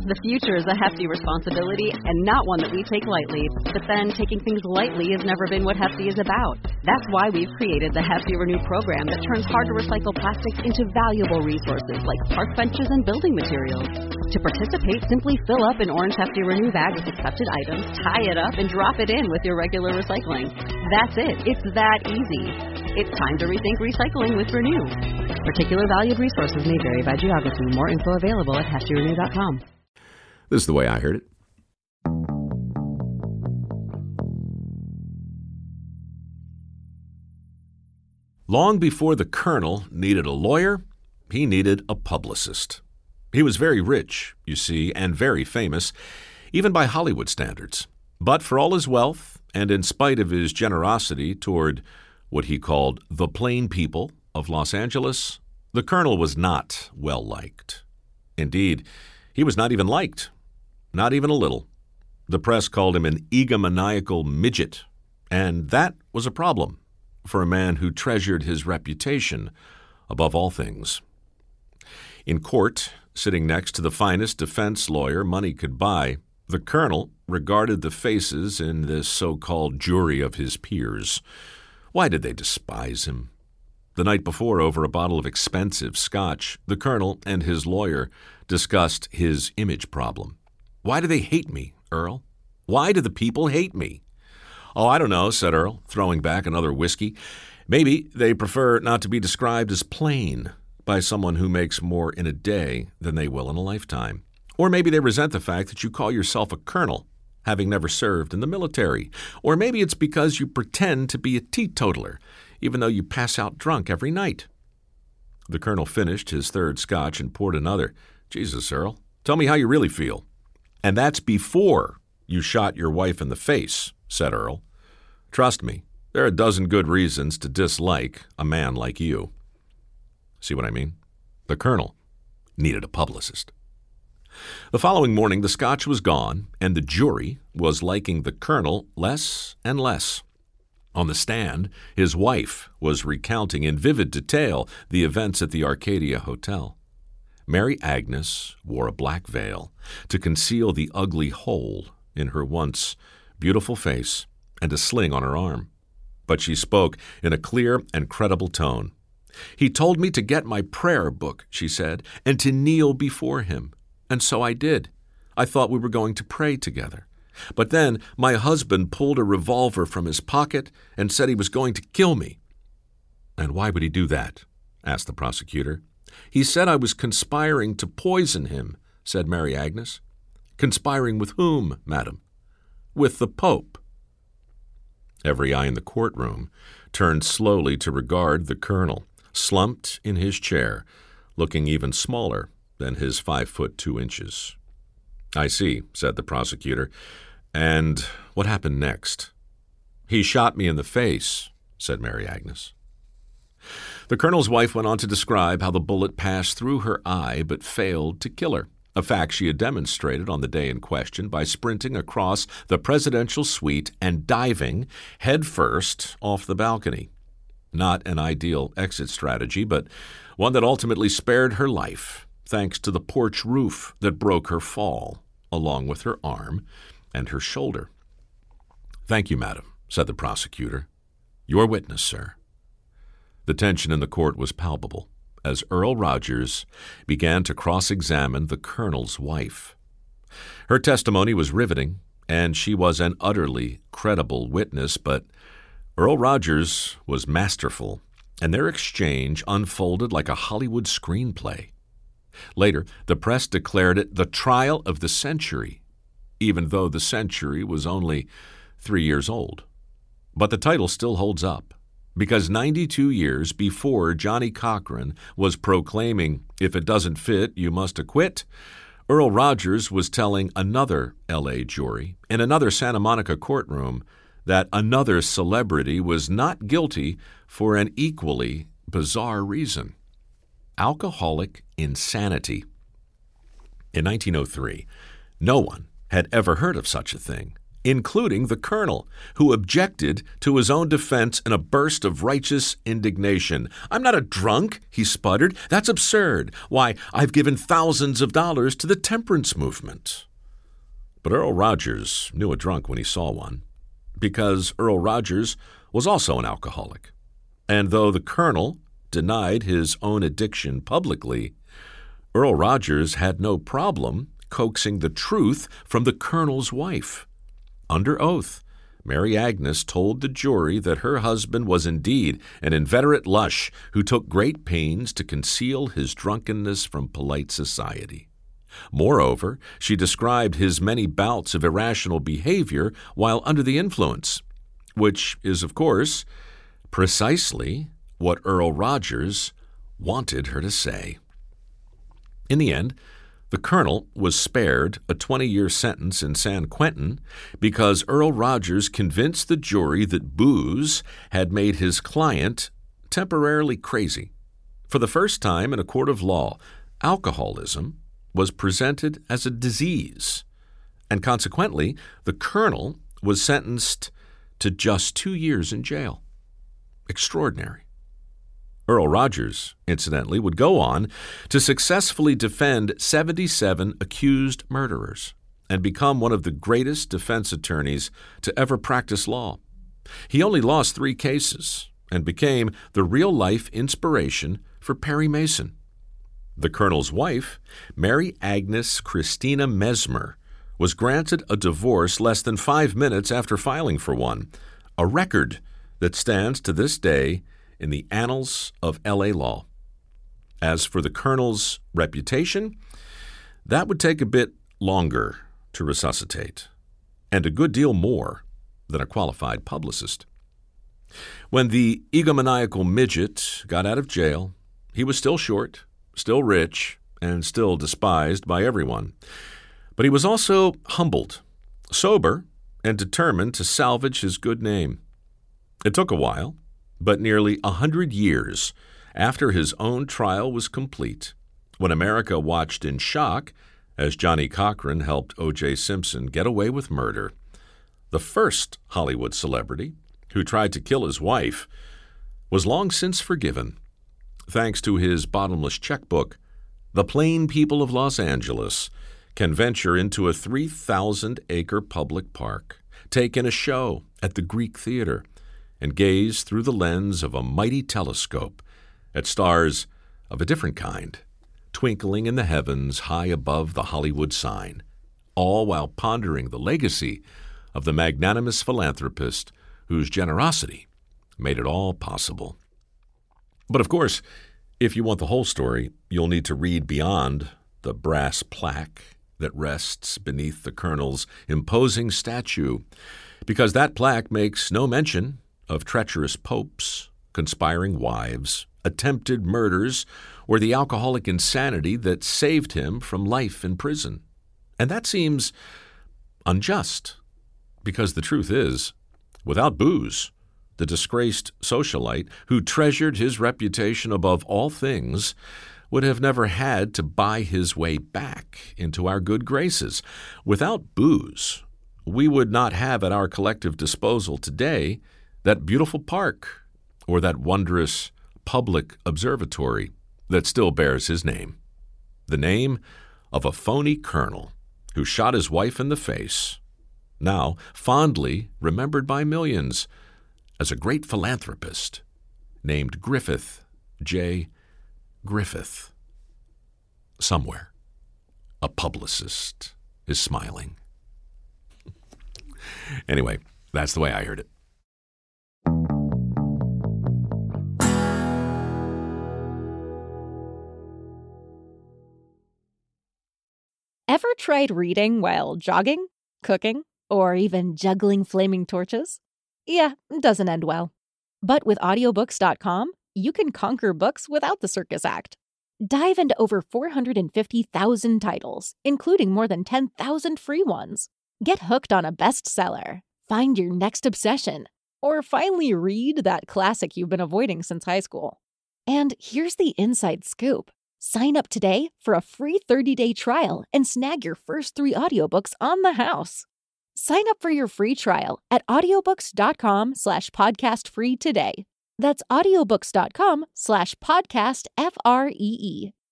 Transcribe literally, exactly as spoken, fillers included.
The future is a hefty responsibility and not one that we take lightly. But then, taking things lightly has never been what Hefty is about. That's why we've created the Hefty Renew program that turns hard-to-recycle plastics into valuable resources like park benches and building materials. To participate, simply fill up an orange Hefty Renew bag with accepted items, tie it up, and drop it in with your regular recycling. That's it. It's that easy. It's time to rethink recycling with Renew. Particular valued resources may vary by geography. More info available at hefty renew dot com. This is the way I heard it. Long before the Colonel needed a lawyer, he needed a publicist. He was very rich, you see, and very famous, even by Hollywood standards. But for all his wealth, and in spite of his generosity toward what he called the plain people of Los Angeles, the Colonel was not well-liked. Indeed, he was not even liked. Not even a little. The press called him an egomaniacal midget, and that was a problem for a man who treasured his reputation above all things. In court, sitting next to the finest defense lawyer money could buy, the Colonel regarded the faces in this so-called jury of his peers. Why did they despise him? The night before, over a bottle of expensive scotch, the Colonel and his lawyer discussed his image problem. Why do they hate me, Earl? Why do the people hate me? Oh, I don't know, said Earl, throwing back another whiskey. Maybe they prefer not to be described as plain by someone who makes more in a day than they will in a lifetime. Or maybe they resent the fact that you call yourself a colonel, having never served in the military. Or maybe it's because you pretend to be a teetotaler, even though you pass out drunk every night. The Colonel finished his third scotch and poured another. Jesus, Earl, tell me how you really feel. And that's before you shot your wife in the face, said Earl. Trust me, there are a dozen good reasons to dislike a man like you. See what I mean? The Colonel needed a publicist. The following morning, the scotch was gone, and the jury was liking the Colonel less and less. On the stand, his wife was recounting in vivid detail the events at the Arcadia Hotel. Mary Agnes wore a black veil to conceal the ugly hole in her once beautiful face and a sling on her arm. But she spoke in a clear and credible tone. He told me to get my prayer book, she said, and to kneel before him. And so I did. I thought we were going to pray together. But then my husband pulled a revolver from his pocket and said he was going to kill me. And why would he do that? Asked the prosecutor. He said I was conspiring to poison him, said Mary Agnes. Conspiring with whom, madam? With the Pope. Every eye in the courtroom turned slowly to regard the Colonel, slumped in his chair, looking even smaller than his five foot two inches. I see, said the prosecutor. And what happened next? He shot me in the face, said Mary Agnes. The Colonel's wife went on to describe how the bullet passed through her eye but failed to kill her, a fact she had demonstrated on the day in question by sprinting across the presidential suite and diving headfirst off the balcony. Not an ideal exit strategy, but one that ultimately spared her life, thanks to the porch roof that broke her fall, along with her arm and her shoulder. Thank you, madam, said the prosecutor. Your witness, sir. The tension in the court was palpable as Earl Rogers began to cross-examine the Colonel's wife. Her testimony was riveting, and she was an utterly credible witness, but Earl Rogers was masterful, and their exchange unfolded like a Hollywood screenplay. Later, the press declared it the trial of the century, even though the century was only three years old. But the title still holds up, because ninety-two years before Johnny Cochran was proclaiming, if it doesn't fit, you must acquit, Earl Rogers was telling another L A jury in another Santa Monica courtroom that another celebrity was not guilty for an equally bizarre reason: alcoholic insanity. In nineteen oh three, no one had ever heard of such a thing, including the colonel, who objected to his own defense in a burst of righteous indignation. "I'm not a drunk," he sputtered. "That's absurd. Why, I've given thousands of dollars to the temperance movement." But Earl Rogers knew a drunk when he saw one, because Earl Rogers was also an alcoholic. And though the colonel denied his own addiction publicly, Earl Rogers had no problem coaxing the truth from the colonel's wife. Under oath, Mary Agnes told the jury that her husband was indeed an inveterate lush who took great pains to conceal his drunkenness from polite society. Moreover, she described his many bouts of irrational behavior while under the influence, which is, of course, precisely what Earl Rogers wanted her to say. In the end, the colonel was spared a twenty-year sentence in San Quentin because Earl Rogers convinced the jury that booze had made his client temporarily crazy. For the first time in a court of law, alcoholism was presented as a disease, and consequently, the colonel was sentenced to just two years in jail. Extraordinary. Earl Rogers, incidentally, would go on to successfully defend seventy-seven accused murderers and become one of the greatest defense attorneys to ever practice law. He only lost three cases and became the real-life inspiration for Perry Mason. The colonel's wife, Mary Agnes Christina Mesmer, was granted a divorce less than five minutes after filing for one, a record that stands to this day in the annals of L A law. As for the colonel's reputation, that would take a bit longer to resuscitate, and a good deal more than a qualified publicist. When the egomaniacal midget got out of jail, he was still short, still rich, and still despised by everyone. But he was also humbled, sober, and determined to salvage his good name. It took a while, but nearly a hundred years after his own trial was complete, when America watched in shock as Johnny Cochran helped O J Simpson get away with murder, the first Hollywood celebrity who tried to kill his wife was long since forgiven, thanks to his bottomless checkbook. The plain people of Los Angeles can venture into a three thousand acre public park, take in a show at the Greek Theater, and gaze through the lens of a mighty telescope at stars of a different kind, twinkling in the heavens high above the Hollywood sign, all while pondering the legacy of the magnanimous philanthropist whose generosity made it all possible. But of course, if you want the whole story, you'll need to read beyond the brass plaque that rests beneath the colonel's imposing statue, because that plaque makes no mention of treacherous popes, conspiring wives, attempted murders, or the alcoholic insanity that saved him from life in prison. And that seems unjust, because the truth is, without booze, the disgraced socialite who treasured his reputation above all things would have never had to buy his way back into our good graces. Without booze, we would not have at our collective disposal today that beautiful park or that wondrous public observatory that still bears his name, the name of a phony colonel who shot his wife in the face, now fondly remembered by millions as a great philanthropist named Griffith J. Griffith. Somewhere, a publicist is smiling. Anyway, that's the way I heard it. Ever tried reading while jogging, cooking, or even juggling flaming torches? Yeah, it doesn't end well. But with audiobooks dot com, you can conquer books without the circus act. Dive into over four hundred fifty thousand titles, including more than ten thousand free ones. Get hooked on a bestseller, find your next obsession, or finally read that classic you've been avoiding since high school. And here's the inside scoop. Sign up today for a free thirty-day trial and snag your first three audiobooks on the house. Sign up for your free trial at audiobooks.com slash podcast free today. That's audiobooks.com slash podcast F R E E.